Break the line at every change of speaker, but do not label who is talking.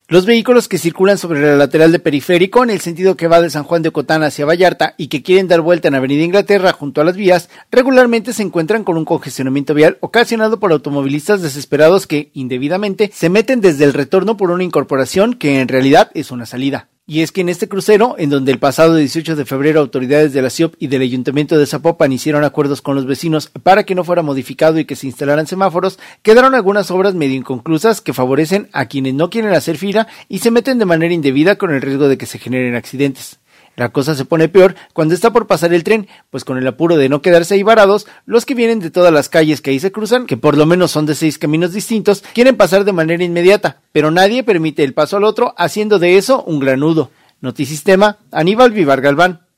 Los vehículos que circulan sobre la lateral de Periférico en el sentido que va de San Juan de Ocotán hacia Vallarta y que quieren dar vuelta en Avenida Inglaterra junto a las vías, regularmente se encuentran con un congestionamiento vial ocasionado por automovilistas desesperados que, indebidamente, se meten desde el retorno por una incorporación que en realidad es una salida. Y es que en este crucero, en donde el pasado 18 de febrero autoridades de la CIOP y del Ayuntamiento de Zapopan hicieron acuerdos con los vecinos para que no fuera modificado y que se instalaran semáforos, quedaron algunas obras medio inconclusas que favorecen a quienes no quieren hacer fila y se meten de manera indebida con el riesgo de que se generen accidentes. La cosa se pone peor cuando está por pasar el tren, pues con el apuro de no quedarse ahí varados, los que vienen de todas las calles que ahí se cruzan, que por lo menos son de 6 caminos distintos, quieren pasar de manera inmediata, pero nadie permite el paso al otro, haciendo de eso un gran nudo. Notisistema, Aníbal Vivar Galván.